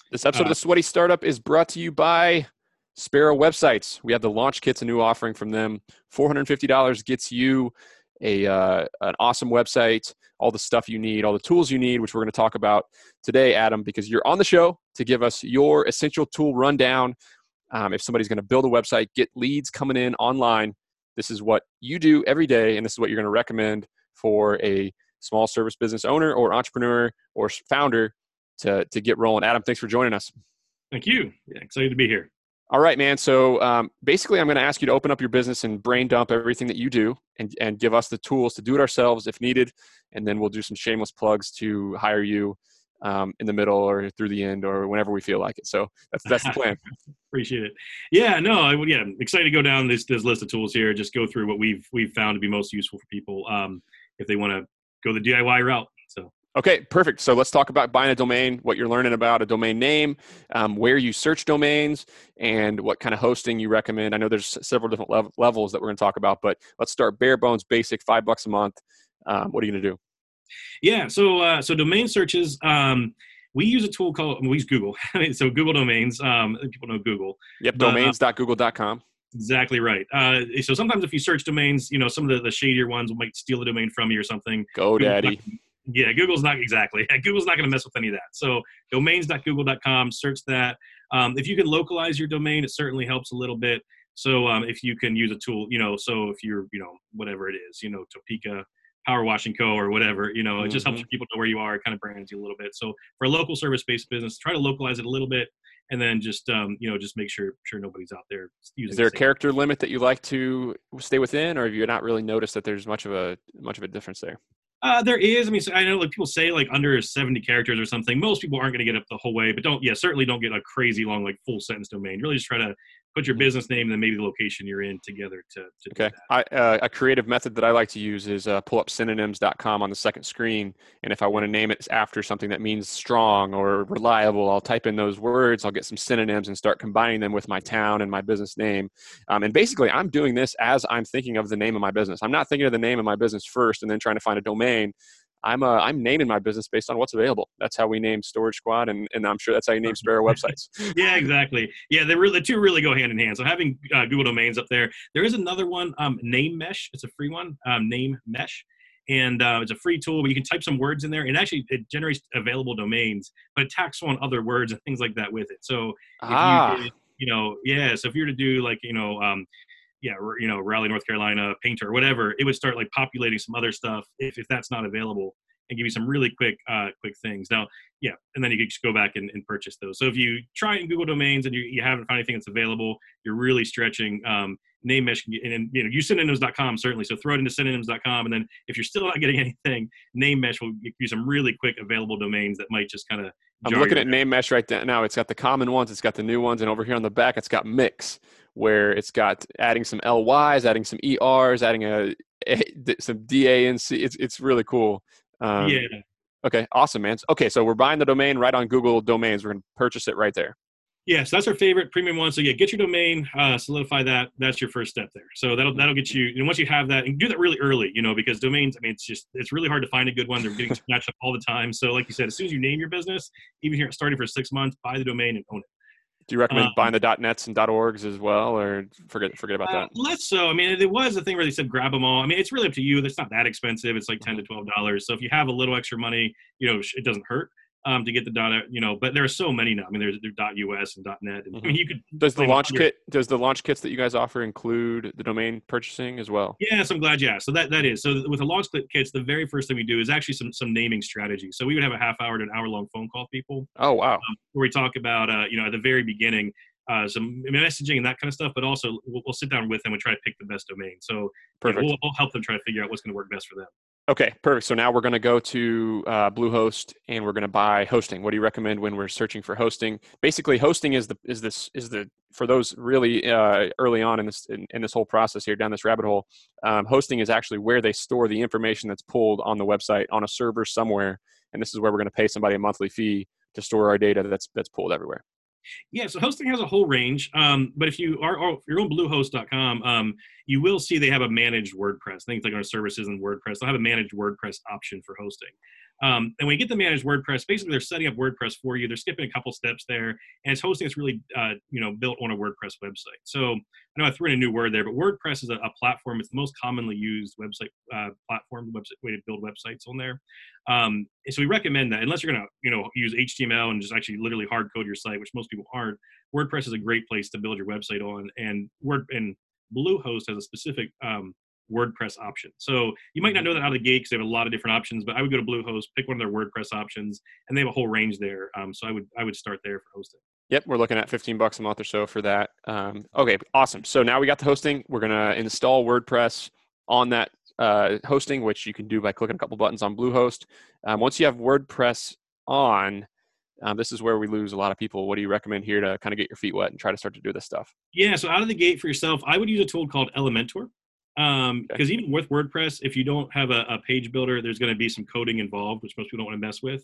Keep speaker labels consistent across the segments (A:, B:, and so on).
A: This episode of the Sweaty Startup is brought to you by Sparrow Websites. We have the launch kits, a new offering from them. $450 gets you an awesome website, all the stuff you need, all the tools you need, which we're going to talk about today, Adam, because you're on the show to give us your essential tool rundown. If somebody's going to build a website, get leads coming in online, this is what you do every day, and this is what you're going to recommend for a small service business owner or entrepreneur or founder to get rolling. Adam, thanks for joining us.
B: Thank you. Yeah, excited to be here.
A: All right, man. So basically, I'm going to ask you to open up your business and brain dump everything that you do and give us the tools to do it ourselves if needed. And then we'll do some shameless plugs to hire you in the middle or through the end or whenever we feel like it. So that's the plan.
B: Appreciate it. Yeah, no, I'm excited to go down this list of tools here. Just go through what we've found to be most useful for people if they want to go the DIY route. So.
A: Okay, perfect. So let's talk about buying a domain, what you're learning about a domain name, where you search domains, and what kind of hosting you recommend. I know there's several different levels that we're going to talk about, but let's start bare bones, basic, $5 a month. What are you going to do?
B: Yeah, so domain searches, we use a tool we use Google. So Google Domains, people know Google.
A: Yep, domains.google.com.
B: Exactly right. So sometimes if you search domains, some of the shadier ones might steal the domain from you or something.
A: GoDaddy.
B: Yeah, Google's not exactly. Google's not going to mess with any of that. So domains.google.com, search that. If you can localize your domain, it certainly helps a little bit. So if you can use a tool, so if you're, whatever it is, Topeka, Power Washing Co. or whatever, it just helps people know where you are. It kind of brands you a little bit. So for a local service-based business, try to localize it a little bit, and then just just make sure nobody's out there using.
A: Is there a character limit that you like to stay within, or have you not really noticed that there's much of a difference there?
B: There is. I mean, I know people say under 70 characters or something. Most people aren't going to get up the whole way, but certainly don't get a crazy long, full sentence domain. Really just try to put your business name and then maybe the location you're in together to
A: okay.
B: do that.
A: A creative method that I like to use is pull up synonyms.com on the second screen. And if I want to name it after something that means strong or reliable, I'll type in those words. I'll get some synonyms and start combining them with my town and my business name. And basically, I'm doing this as I'm thinking of the name of my business. I'm not thinking of the name of my business first and then trying to find a domain. I'm naming my business based on what's available. That's how we named Storage Squad, and I'm sure that's how you name Sparrow Websites.
B: Yeah, exactly. Yeah, the two really go hand in hand. So having Google Domains up there. There is another one, Name Mesh. It's a free one, Name Mesh. And it's a free tool, but you can type some words in there, and actually it generates available domains, but it tacks on other words and things like that with it. So if so if you're to do Raleigh, North Carolina, painter, or whatever, it would start populating some other stuff if that's not available and give you some really quick things. Now, and then you can just go back and purchase those. So if you try in Google Domains and you haven't found anything that's available, you're really stretching. Name Mesh, and use synonyms.com certainly. So throw it into synonyms.com, and then if you're still not getting anything, Name Mesh will give you some really quick available domains that might just kind of.
A: I'm looking at Name Mesh right now. It's got the common ones, it's got the new ones, and over here on the back, it's got Mix, where it's got adding some LYs, adding some ERs, adding some DANC. It's really cool. Okay, awesome, man. Okay, so we're buying the domain right on Google Domains. We're going to purchase it right there.
B: Yeah, so that's our favorite premium one. So get your domain, solidify that. That's your first step there. So that'll get you. And once you have that, and do that really early, because domains. I mean, it's really hard to find a good one. They're getting snatched up all the time. So like you said, as soon as you name your business, even here starting for 6 months, buy the domain and own it.
A: Do you recommend buying the .nets and .orgs as well, or forget about that?
B: Less so. I mean, it was a thing where they said grab them all. I mean, it's really up to you. It's not that expensive. It's like $10 to $12. So if you have a little extra money, it doesn't hurt to get the but there are so many now. I mean, there's .us and .net. And, I mean, you could.
A: Does the launch kits that you guys offer include the domain purchasing as well?
B: Yes, I'm glad you asked. So that is. So with the launch kits, the very first thing we do is actually some naming strategy. So we would have a half hour to an hour long phone call with people.
A: Oh, wow.
B: Where we talk about, at the very beginning, some messaging and that kind of stuff, but also we'll sit down with them and try to pick the best domain. So
A: perfect.
B: We'll help them try to figure out what's going to work best for them.
A: Okay, perfect. So now we're going to go to Bluehost and we're going to buy hosting. What do you recommend when we're searching for hosting? Basically, hosting is the for those really early on in this whole process here down this rabbit hole. Hosting is actually where they store the information that's pulled on the website on a server somewhere, and this is where we're going to pay somebody a monthly fee to store our data that's pulled everywhere.
B: Yeah, so hosting has a whole range, but if you're on Bluehost.com, you will see they have a managed WordPress. Things like our services in WordPress, they'll have a managed WordPress option for hosting. And when you get the managed WordPress, basically they're setting up WordPress for you. They're skipping a couple steps there, and it's hosting that's really, built on a WordPress website. So I know I threw in a new word there, but WordPress is a platform. It's the most commonly used website platform, website way to build websites on there. So we recommend that unless you're going to, use HTML and just actually literally hard code your site, which most people aren't. WordPress is a great place to build your website on, and Bluehost has a specific WordPress option. So you might not know that out of the gate because they have a lot of different options, but I would go to Bluehost, pick one of their WordPress options, and they have a whole range there. So I would start there for hosting.
A: Yep, we're looking at $15 a month or so for that. Okay, awesome. So now we got the hosting. We're going to install WordPress on that hosting, which you can do by clicking a couple buttons on Bluehost. Once you have WordPress on, this is where we lose a lot of people. What do you recommend here to kind of get your feet wet and try to start to do this stuff?
B: Yeah, so out of the gate for yourself, I would use a tool called Elementor. Because even with WordPress, if you don't have a page builder, there's going to be some coding involved, which most people don't want to mess with.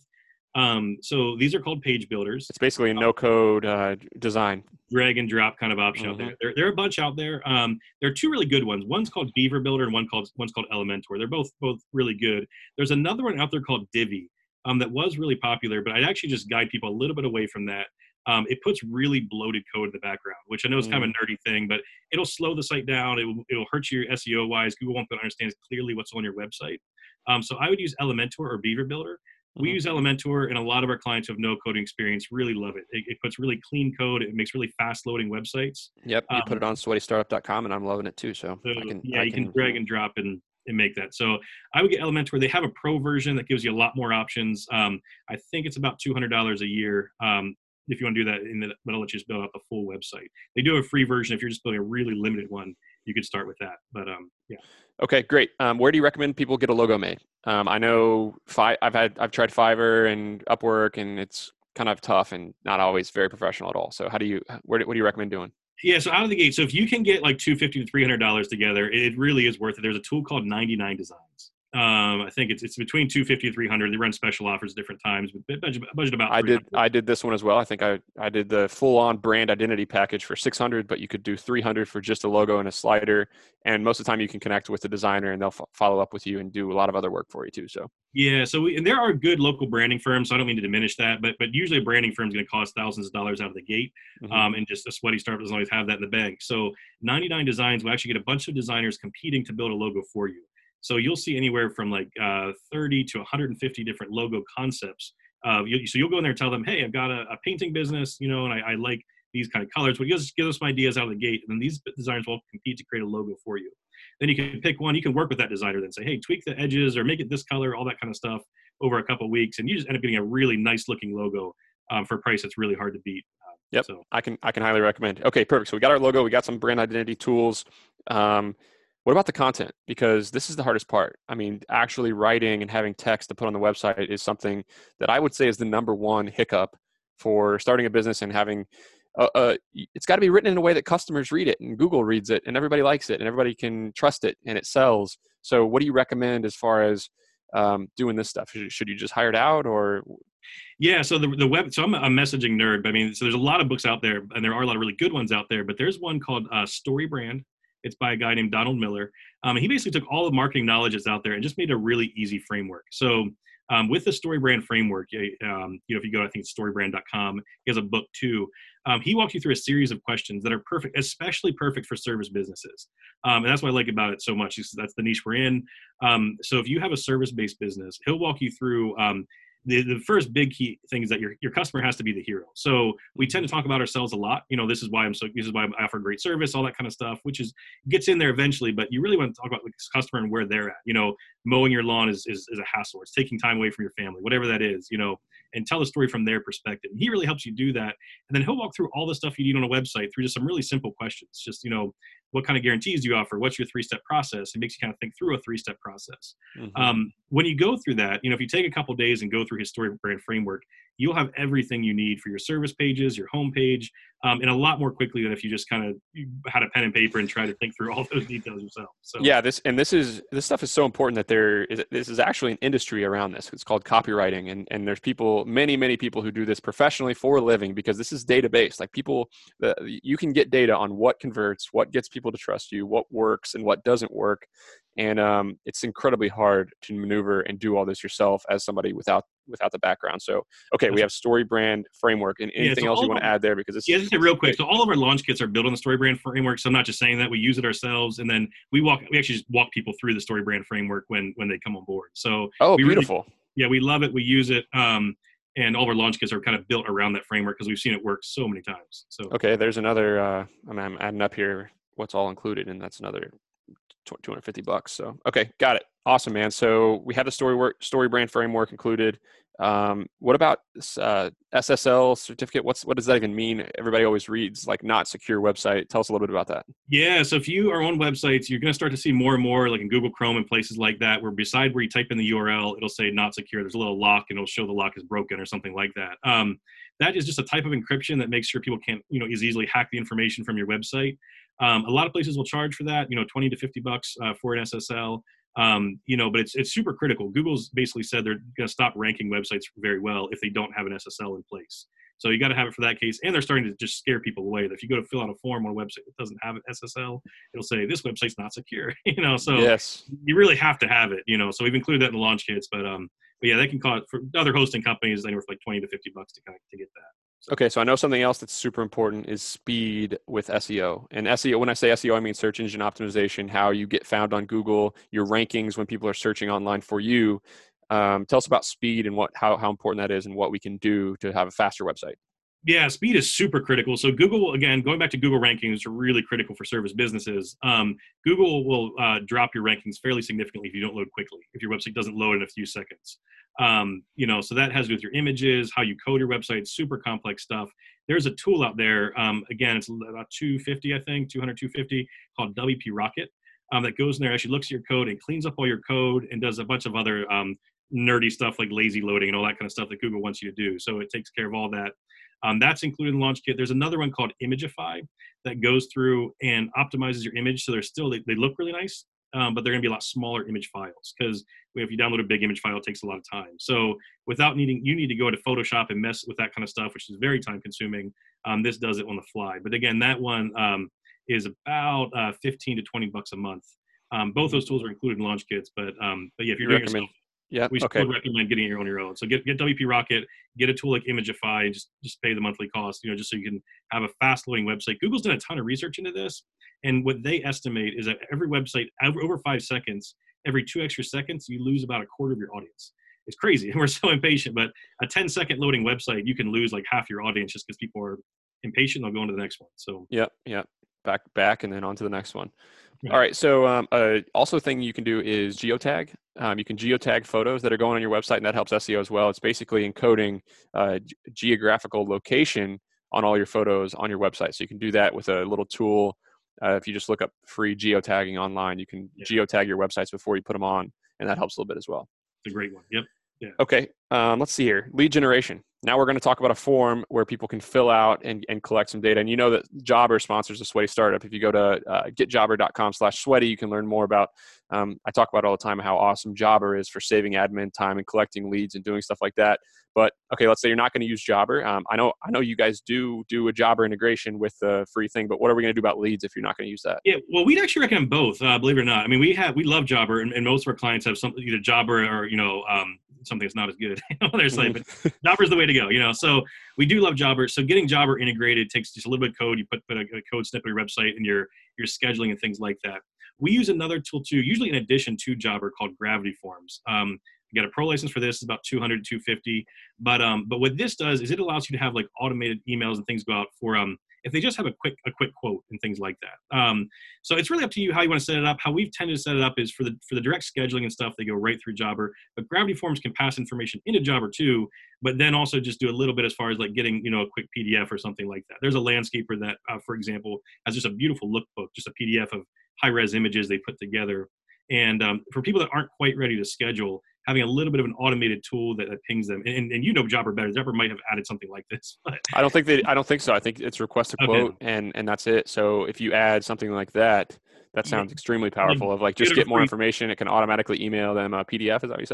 B: So these are called page builders.
A: It's basically a no-code design.
B: Drag and drop kind of option out there. There are a bunch out there. There are two really good ones. One's called Beaver Builder and one's called Elementor. They're both really good. There's another one out there called Divi that was really popular, but I'd actually just guide people a little bit away from that. It puts really bloated code in the background, which I know is kind of a nerdy thing, but it'll slow the site down. It'll hurt your SEO wise. Google won't be able to understand clearly what's on your website. So I would use Elementor or Beaver Builder. We use Elementor, and a lot of our clients who have no coding experience really love it. It puts really clean code. It makes really fast loading websites.
A: Yep, you put it on sweatystartup.com, and I'm loving it too. So
B: you can drag and drop and make that. So I would get Elementor. They have a pro version that gives you a lot more options. I think it's about $200 a year. If you want to do that, but I'll let you just build out the full website. They do have a free version. If you're just building a really limited one, you could start with that. But yeah.
A: Okay, great. Where do you recommend people get a logo made? I know I've tried Fiverr and Upwork, and it's kind of tough and not always very professional at all. So what do you recommend doing?
B: Yeah, so out of the gate, so if you can get like $250 to $300 together, it really is worth it. There's a tool called 99 Designs. I think it's between $250 to $300. They run special offers at different times, but budget about $300.
A: I did this one as well. I think I did the full-on brand identity package for $600, but you could do $300 for just a logo and a slider. And most of the time, you can connect with the designer, and they'll follow up with you and do a lot of other work for you too. So
B: yeah, and there are good local branding firms. So I don't mean to diminish that, but usually a branding firm is going to cost thousands of dollars out of the gate, and just a sweaty startup doesn't always have that in the bank. So 99 Designs will actually get a bunch of designers competing to build a logo for you. So you'll see anywhere from like 30 to 150 different logo concepts. So you'll go in there and tell them, hey, I've got a painting business, and I like these kind of colors. Well, you just give us some ideas out of the gate, and then these designers will compete to create a logo for you. Then you can pick one. You can work with that designer, then say, hey, tweak the edges or make it this color, all that kind of stuff over a couple of weeks, and you just end up getting a really nice looking logo for a price that's really hard to beat.
A: Yep, so I can highly recommend. Okay, perfect. So we got our logo. We got some brand identity tools. What about the content? Because this is the hardest part. I mean, actually writing and having text to put on the website is something that I would say is the number one hiccup for starting a business and having it's got to be written in a way that customers read it and Google reads it and everybody likes it and everybody can trust it and it sells. So what do you recommend as far as doing this stuff? Should you just hire it out or?
B: Yeah, so the web. So I'm a messaging nerd, but I mean, so there's a lot of books out there, and there are a lot of really good ones out there. But there's one called StoryBrand. It's by a guy named Donald Miller. He basically took all the marketing knowledge that's out there and just made a really easy framework. So with the StoryBrand framework, if you go, I think it's storybrand.com, he has a book too. He walked you through a series of questions that are perfect, especially perfect for service businesses. And that's what I like about it so much. That's the niche we're in. So if you have a service-based business, he'll walk you through the first big key thing is that your customer has to be the hero. So we tend to talk about ourselves a lot. This is why I offer great service, all that kind of stuff, which gets in there eventually. But you really want to talk about the customer and where they're at. Mowing your lawn is a hassle. It's taking time away from your family, whatever that is. And tell the story from their perspective. And he really helps you do that. And then he'll walk through all the stuff you need on a website through just some really simple questions. Just what kind of guarantees do you offer? What's your 3-step process? It makes you kind of think through a 3-step process. When you go through that, if you take a couple days and go through his StoryBrand framework, you'll have everything you need for your service pages, your home page, and a lot more quickly than if you just kind of had a pen and paper and try to think through all those details yourself. So
A: yeah, this stuff is so important that this is actually an industry around this. It's called copywriting, and there's many people who do this professionally for a living because this is data based. Like you can get data on what converts, what gets people people to trust you, what works and what doesn't work. And it's incredibly hard to maneuver and do all this yourself as somebody without the background. So, okay, we have StoryBrand framework, and anything else you want to add there? Because
B: just say real quick. So all of our launch kits are built on the StoryBrand framework. So I'm not just saying that, we use it ourselves, and then we actually just walk people through the StoryBrand framework when they come on board. So
A: beautiful.
B: We love it. We use it. And all of our launch kits are kind of built around that framework because we've seen it work so many times. So okay,
A: there's another. I'm adding up here what's all included, and that's another $250. So okay, got it. Awesome, man. So we have the StoryBrand framework included. What about SSL certificate? What does that even mean? Everybody always reads like not secure website. Tell us a little bit about that.
B: Yeah, so if you are on websites, you're going to start to see more and more, like in Google Chrome and places like that, where beside where you type in the URL, it'll say not secure. There's a little lock, and it'll show the lock is broken or something like that. That is just a type of encryption that makes sure people can't, as easily hack the information from your website. A lot of places will charge for that, $20 to $50 for an SSL. But it's super critical. Google's basically said they're going to stop ranking websites very well if they don't have an SSL in place. So you got to have it for that case. And they're starting to just scare people away. That if you go to fill out a form on a website that doesn't have an SSL, it'll say this website's not secure. So
A: yes,
B: you really have to have it. So we've included that in the launch kits, but yeah, they can cost for other hosting companies anywhere from like $20 to $50 to get that.
A: So. Okay, so I know something else that's super important is speed with SEO. And SEO, when I say SEO, I mean search engine optimization, how you get found on Google, your rankings when people are searching online for you. Tell us about speed and how important that is and what we can do to have a faster website.
B: Yeah, speed is super critical. So Google, again, going back to Google rankings, are really critical for service businesses. Google will drop your rankings fairly significantly if you don't load quickly, if your website doesn't load in a few seconds. So that has to do with your images, how you code your website, super complex stuff. There's a tool out there, again, it's about $250, I think, $200, $250, called WP Rocket, that goes in there, actually looks at your code and cleans up all your code and does a bunch of other nerdy stuff like lazy loading and all that kind of stuff that Google wants you to do. So it takes care of all that. That's included in the launch kit. There's another one called Imagify that goes through and optimizes your image. So they look really nice, but they're going to be a lot smaller image files because if you download a big image file, it takes a lot of time. So you need to go into Photoshop and mess with that kind of stuff, which is very time consuming. This does it on the fly. But again, that one is about $15 to $20 a month. Both those tools are included in launch kits, but yeah, if you're doing it yourself, we still recommend getting it on your own. So get WP Rocket, get a tool like Imagify, and just pay the monthly cost, just so you can have a fast loading website. Google's done a ton of research into this, and what they estimate is that every website, over 5 seconds, every 2 extra seconds, you lose about a quarter of your audience. It's crazy, and we're so impatient, but a 10-second loading website, you can lose like half your audience just because people are impatient. They'll go on to the next one. So
A: yeah, back, and then on to the next one. All right. So also a thing you can do is geotag. You can geotag photos that are going on your website, and that helps SEO as well. It's basically encoding geographical location on all your photos on your website. So you can do that with a little tool. If you just look up free geotagging online, you can geotag your websites before you put them on, and that helps a little bit as well.
B: It's a great one. Yep. Yeah.
A: Okay. Let's see here. Lead generation. Now we're going to talk about a form where people can fill out and collect some data. And you know that Jobber sponsors a Sweaty Startup. If you go to getjobber.com/sweaty, you can learn more about, I talk about all the time how awesome Jobber is for saving admin time and collecting leads and doing stuff like that. But okay, let's say you're not going to use Jobber. I know you guys do a Jobber integration with the free thing, but what are we going to do about leads if you're not going to use that?
B: Yeah, well, we'd actually recommend both, believe it or not. I mean, we love Jobber, and most of our clients have something, either Jobber or, something that's not as good on their site, but Jobber's the way to go, So we do love Jobber. So getting Jobber integrated takes just a little bit of code. You put a code snippet on your website and your scheduling and things like that. We use another tool too, usually in addition to Jobber, called Gravity Forms. You got a pro license for this, it's about $200, $250. But what this does is it allows you to have like automated emails and things go out for if they just have a quick quote and things like that. So it's really up to you how you want to set it up. How we've tended to set it up is for the direct scheduling and stuff, they go right through Jobber. But Gravity Forms can pass information into Jobber too, but then also just do a little bit as far as like getting a quick PDF or something like that. There's a landscaper that, for example, has just a beautiful lookbook, just a PDF of high-res images they put together. And for people that aren't quite ready to schedule, having a little bit of an automated tool that pings them, and Jobber better. Jobber might have added something like this. But.
A: I don't think so. I think it's request a quote, and that's it. So if you add something like that, that sounds extremely powerful. Of like just get more information, it can automatically email them a PDF. Is that what you said?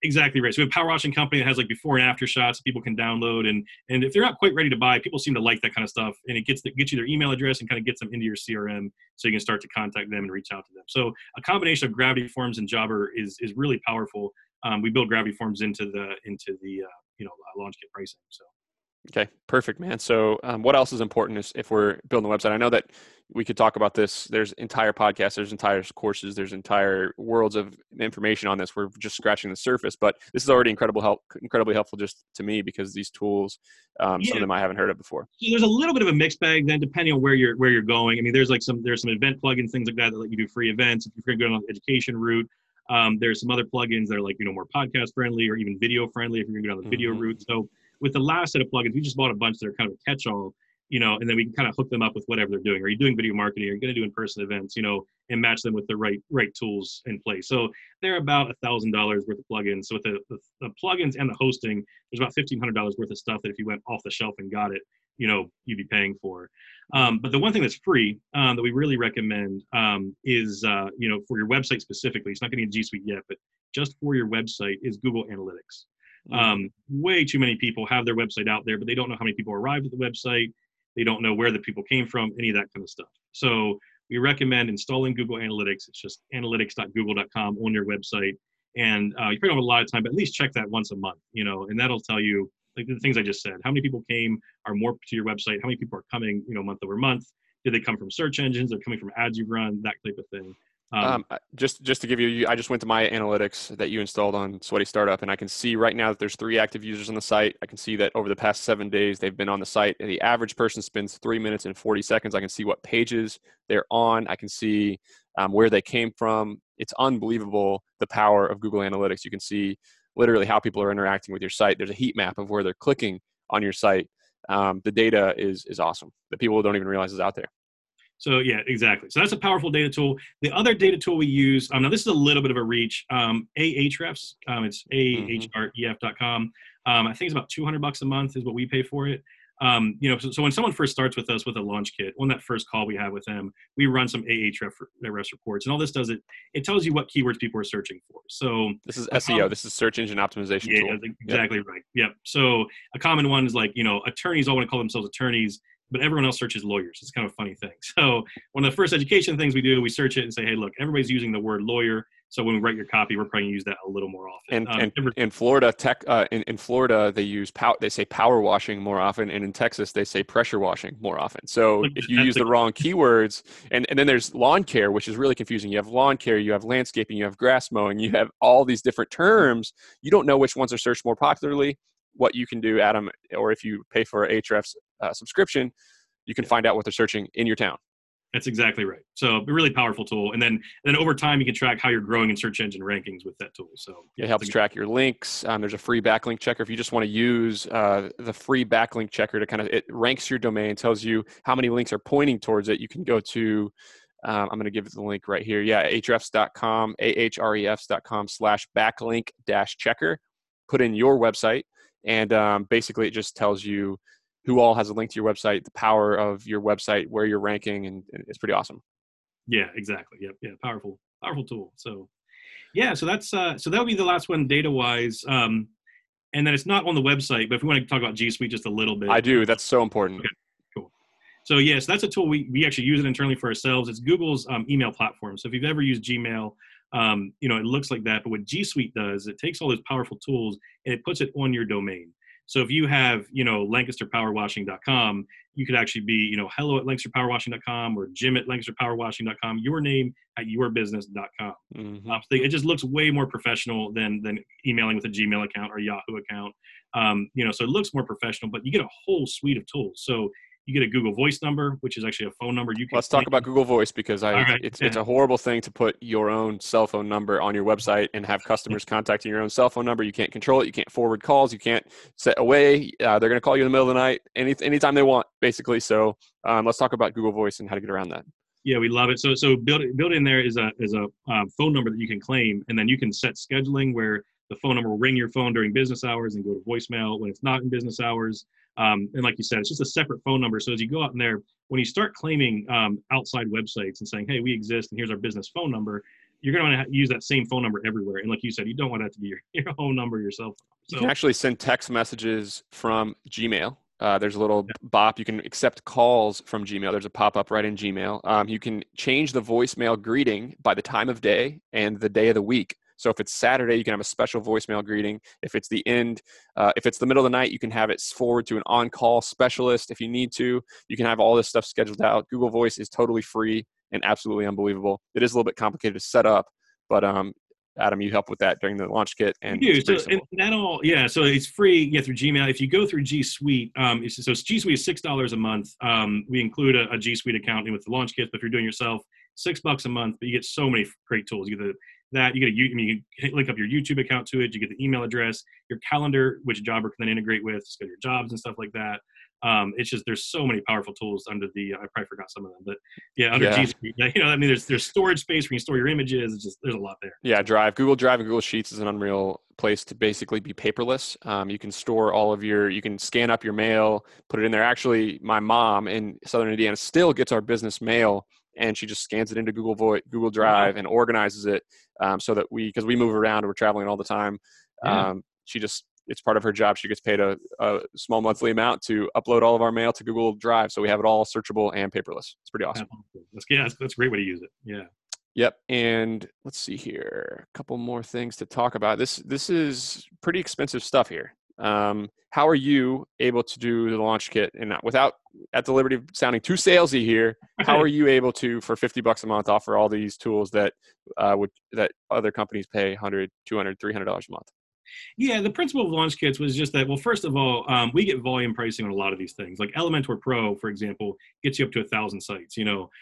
B: Exactly right. So we have a power washing company that has like before and after shots people can download, and if they're not quite ready to buy, people seem to like that kind of stuff, and it gets you their email address and kind of gets them into your CRM, so you can start to contact them and reach out to them. So a combination of Gravity Forms and Jobber is really powerful. We build Gravity Forms into the launch kit pricing. So.
A: Okay, perfect, man. So what else is important if we're building a website? I know that we could talk about this. There's entire podcasts, there's entire courses, there's entire worlds of information on this. We're just scratching the surface, but this is already incredibly helpful just to me, because these tools, some of them I haven't heard of before.
B: So there's a little bit of a mixed bag then, depending on where you're going. I mean, there's some event plugins, things like that let you do free events. If you're going to go on the education route, there's some other plugins that are like, more podcast friendly or even video friendly if you're going to go down the video route. So with the last set of plugins, we just bought a bunch that are kind of a catch-all, and then we can kind of hook them up with whatever they're doing. Are you doing video marketing? Are you going to do in-person events, and match them with the right tools in place. So they're about $1,000 worth of plugins. So with the plugins and the hosting, there's about $1,500 worth of stuff that if you went off the shelf and got it, you'd be paying for. But the one thing that's free that we really recommend is, for your website specifically, it's not going to be G Suite yet, but just for your website is Google Analytics. Way too many people have their website out there, but they don't know how many people arrived at the website. They don't know where the people came from, any of that kind of stuff. So we recommend installing Google Analytics. It's just analytics.google.com on your website. And you probably don't have a lot of time, but at least check that once a month, and that'll tell you, like the things I just said, how many people came, are more to your website, how many people are coming, month over month. Did they come from search engines? They're coming from ads you've run, that type of thing.
A: Just to give you, I just went to my analytics that you installed on Sweaty Startup, and I can see right now that there's 3 active users on the site. I can see that over the past 7 days, they've been on the site, and the average person spends 3 minutes and 40 seconds. I can see what pages they're on. I can see where they came from. It's unbelievable, the power of Google Analytics. You can see literally how people are interacting with your site. There's a heat map of where they're clicking on your site. The data is awesome. The people don't even realize is out there.
B: So yeah, exactly. So that's a powerful data tool. The other data tool we use, now this is a little bit of a reach, Ahrefs, it's ahref.com. I think it's about $200 a month is what we pay for it. So when someone first starts with us with a launch kit, on that first call we have with them, we run some Ahrefs reports, and all this does, it tells you what keywords people are searching for. So
A: this is SEO, this is search engine optimization tool.
B: Yeah, exactly right. Yep. So a common one is like, attorneys all want to call themselves attorneys, but everyone else searches lawyers. It's kind of a funny thing. So one of the first education things we do, we search it and say, hey, look, everybody's using the word lawyer. So when we write your copy, we're probably going to use that a little more often.
A: And in Florida, in Florida, they say power washing more often, and in Texas, they say pressure washing more often. So if you use the wrong keywords, and then there's lawn care, which is really confusing. You have lawn care, you have landscaping, you have grass mowing, you have all these different terms. You don't know which ones are searched more popularly. What you can do, Adam, or if you pay for Ahrefs subscription, you can find out what they're searching in your town.
B: That's exactly right. So a really powerful tool. And then over time, you can track how you're growing in search engine rankings with that tool. So
A: it helps track your links. There's a free backlink checker. If you just want to use the free backlink checker to it ranks your domain, tells you how many links are pointing towards it. You can go to, I'm going to give it the link right here. Yeah, ahrefs.com, ahrefs.com/backlink-checker. Put in your website. And basically, it just tells you who all has a link to your website, the power of your website, where you're ranking, and it's pretty awesome.
B: Yeah, exactly. Yep. Yeah, powerful tool. So, yeah, so that's so that would be the last one data-wise. And then it's not on the website, but if we want to talk about G Suite just a little bit,
A: I do. That's so important.
B: Okay, cool. So yes, that's a tool we actually use it internally for ourselves. It's Google's email platform. So if you've ever used Gmail, it looks like that. But what G Suite does, it takes all those powerful tools and it puts it on your domain. So if you have, LancasterPowerWashing.com, you could actually be, hello at LancasterPowerWashing.com or Jim at LancasterPowerWashing.com, your name at yourbusiness.com.
A: Mm-hmm.
B: So it just looks way more professional than emailing with a Gmail account or Yahoo account. So it looks more professional, but you get a whole suite of tools. So you get a Google Voice number, which is actually a phone number.
A: Let's talk about Google Voice, because it's a horrible thing to put your own cell phone number on your website and have customers contacting your own cell phone number. You can't control it. You can't forward calls. You can't set away. They're going to call you in the middle of the night anytime they want, basically. So let's talk about Google Voice and how to get around that.
B: Yeah, we love it. So built in there is a phone number that you can claim, and then you can set scheduling where the phone number will ring your phone during business hours and go to voicemail when it's not in business hours. And like you said, it's just a separate phone number. So as you go out in there, when you start claiming outside websites and saying, hey, we exist and here's our business phone number, you're going to want to use that same phone number everywhere. And like you said, you don't want that to be your home number, your cell phone.
A: You can actually send text messages from Gmail. There's a little bop. You can accept calls from Gmail. There's a pop-up right in Gmail. You can change the voicemail greeting by the time of day and the day of the week. So if it's Saturday, you can have a special voicemail greeting. If it's the if it's the middle of the night, you can have it forward to an on-call specialist if you need to. You can have all this stuff scheduled out. Google Voice is totally free and absolutely unbelievable. It is a little bit complicated to set up, but Adam, you help with that during the launch kit. And
B: we do. So so it's free through Gmail. If you go through G Suite, so G Suite is $6 a month. We include a G Suite account with the launch kit, but if you're doing yourself, $6 a month. But you get so many great tools. You can link up your YouTube account to it. You get the email address, your calendar, which Jobber can then integrate with, schedule your jobs and stuff like that. It's just there's so many powerful tools under the. I probably forgot some of them, but under G Suite, there's storage space where you can store your images. It's just there's a lot there.
A: Yeah, Google Drive and Google Sheets is an unreal place to basically be paperless. You can store all of you can scan up your mail, put it in there. Actually, my mom in Southern Indiana still gets our business mail, and she just scans it into Google Drive and organizes it so that because we move around and we're traveling all the time. It's part of her job. She gets paid a small monthly amount to upload all of our mail to Google Drive. So we have it all searchable and paperless. It's pretty awesome.
B: That's a great way to use it. Yeah.
A: Yep. And let's see here. A couple more things to talk about. This is pretty expensive stuff here. How are you able to do the launch kit and without at the liberty of sounding too salesy here? How are you able to, for $50 a month, offer all these tools that other companies pay $100, $200, $300 a month?
B: Yeah, the principle of launch kits was just that, well, first of all, we get volume pricing on a lot of these things. Like Elementor Pro, for example, gets you up to 1,000 sites.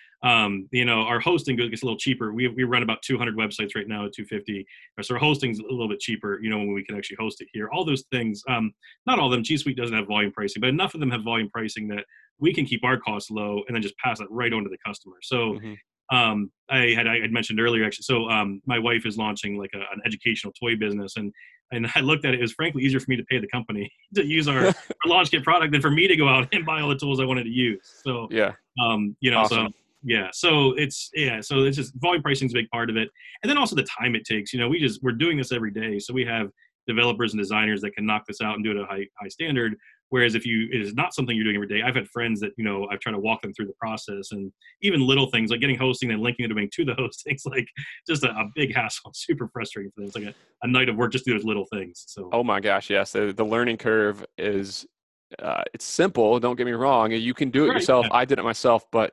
B: Our hosting gets a little cheaper. We run about 200 websites right now at $250. So our hosting's a little bit cheaper, when we can actually host it here. All those things, not all of them. G Suite doesn't have volume pricing, but enough of them have volume pricing that we can keep our costs low and then just pass it right on to the customer. So I had mentioned earlier, actually. So my wife is launching like an educational toy business, and I looked at it. It was frankly easier for me to pay the company to use our launch kit product than for me to go out and buy all the tools I wanted to use. So
A: awesome.
B: So it's just volume pricing is a big part of it, and then also the time it takes. We're doing this every day, so we have developers and designers that can knock this out and do it at a high standard. Whereas it is not something you're doing every day. I've had friends that, I've tried to walk them through the process, and even little things like getting hosting and linking the domain to the hosting is like just a big hassle. It's super frustrating for them. It's like a night of work just to do those little things. So.
A: Oh my gosh. Yes. The learning curve is, it's simple. Don't get me wrong. You can do it yourself. Yeah. I did it myself, but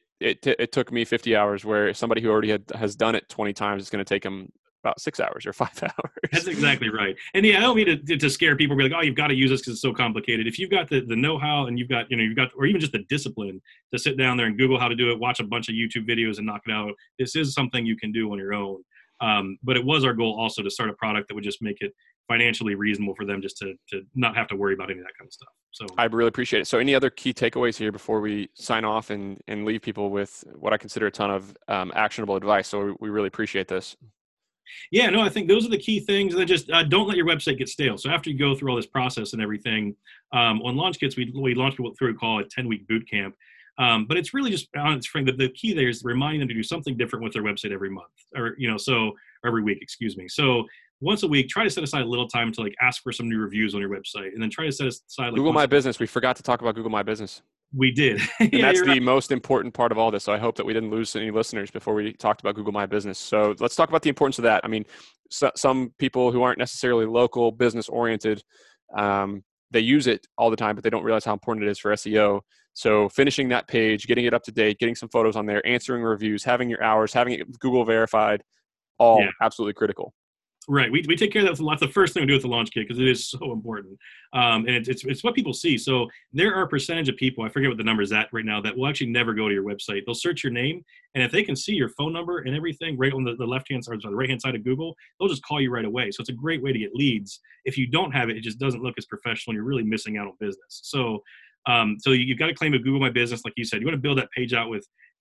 A: it took me 50 hours, where somebody who already has done it 20 times, it's going to take them about 6 hours or 5 hours.
B: That's exactly right. And I don't mean to scare people, be like, oh, you've got to use this because it's so complicated. If you've got the know-how and you've got, or even just the discipline to sit down there and Google how to do it, watch a bunch of YouTube videos and knock it out, this is something you can do on your own. But it was our goal also to start a product that would just make it financially reasonable for them just to not have to worry about any of that kind of stuff. So
A: I really appreciate it. So any other key takeaways here before we sign off and leave people with what I consider a ton of actionable advice? So we really appreciate this.
B: Yeah, no, I think those are the key things. And then just don't let your website get stale. So after you go through all this process and everything, on Launch Kits, we launch people through a 10-week boot camp. But it's really just, the key there is reminding them to do something different with their website every month, or every week, excuse me. So once a week, try to set aside a little time to ask for some new reviews on your website, and then try to set aside
A: Google My Business. We forgot to talk about Google My Business.
B: We did.
A: And that's the most important part of all this. So I hope that we didn't lose any listeners before we talked about Google My Business. So let's talk about the importance of that. I mean, some people who aren't necessarily local business oriented, they use it all the time, but they don't realize how important it is for SEO. So finishing that page, getting it up to date, getting some photos on there, answering reviews, having your hours, having it Google verified, all absolutely critical.
B: Right. We take care of that. That's the first thing we do with the launch kit because it is so important. And it's what people see. So there are a percentage of people, I forget what the number is at right now, that will actually never go to your website. They'll search your name, and if they can see your phone number and everything right on the left-hand side or the right-hand side of Google, they'll just call you right away. So it's a great way to get leads. If you don't have it, it just doesn't look as professional. You're really missing out on business. So you've got to claim a Google My Business, like you said. You want to build that page out with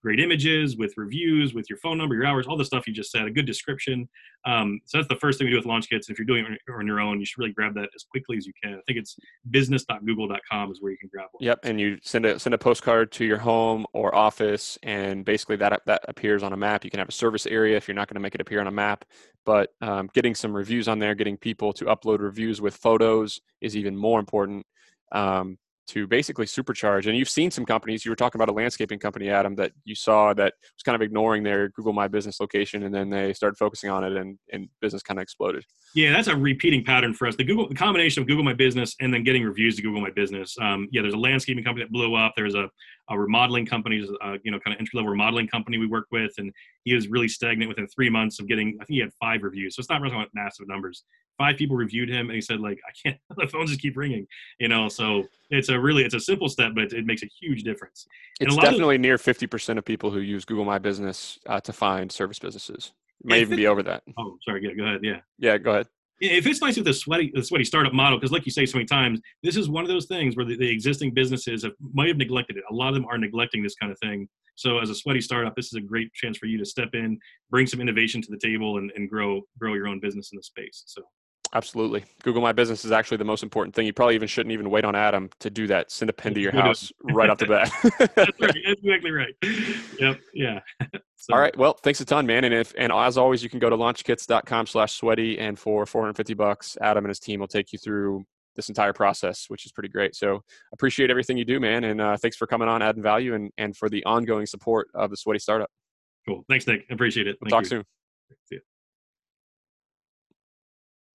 B: great images, with reviews, with your phone number, your hours, all the stuff you just said, a good description. So that's the first thing we do with launch kits. If you're doing it on your own, you should really grab that as quickly as you can. I think it's business.google.com is where you can grab one.
A: Yep, and you send a postcard to your home or office, and basically that appears on a map. You can have a service area if you're not going to make it appear on a map, but getting some reviews on there, getting people to upload reviews with photos is even more important. To basically supercharge. And you've seen some companies, you were talking about a landscaping company, Adam, that you saw that was kind of ignoring their Google My Business location, and then they started focusing on it, and business kind of exploded.
B: Yeah, that's a repeating pattern for us. The combination of Google My Business and then getting reviews to Google My Business. There's a landscaping company that blew up. There's a remodeling company, kind of entry-level remodeling company we work with, and he was really stagnant within 3 months of getting, I think he had 5 reviews. So it's not really massive numbers. 5 people reviewed him, and he said, like, I can't, the phones just keep ringing, so it's a simple step, but it makes a huge difference.
A: It's definitely near 50% of people who use Google My Business to find service businesses. It may even be over that.
B: Oh, sorry. Yeah, go ahead. Yeah.
A: Yeah, go ahead.
B: If it's nice with the sweaty startup model, because like you say so many times, this is one of those things where the existing businesses might have neglected it. A lot of them are neglecting this kind of thing. So as a sweaty startup, this is a great chance for you to step in, bring some innovation to the table, and grow your own business in the space. So.
A: Absolutely. Google My Business is actually the most important thing. You probably shouldn't even wait on Adam to do that. Send a pin to your house right off the bat.
B: That's right. That's exactly right. Yep. Yeah. So.
A: All right. Well, thanks a ton, man. And as always, you can go to launchkits.com/sweaty, and for $450, Adam and his team will take you through this entire process, which is pretty great. So appreciate everything you do, man. And thanks for coming on, adding value, and for the ongoing support of the Sweaty Startup.
B: Cool. Thanks, Nick. I appreciate it.
A: We'll talk soon.
B: See you.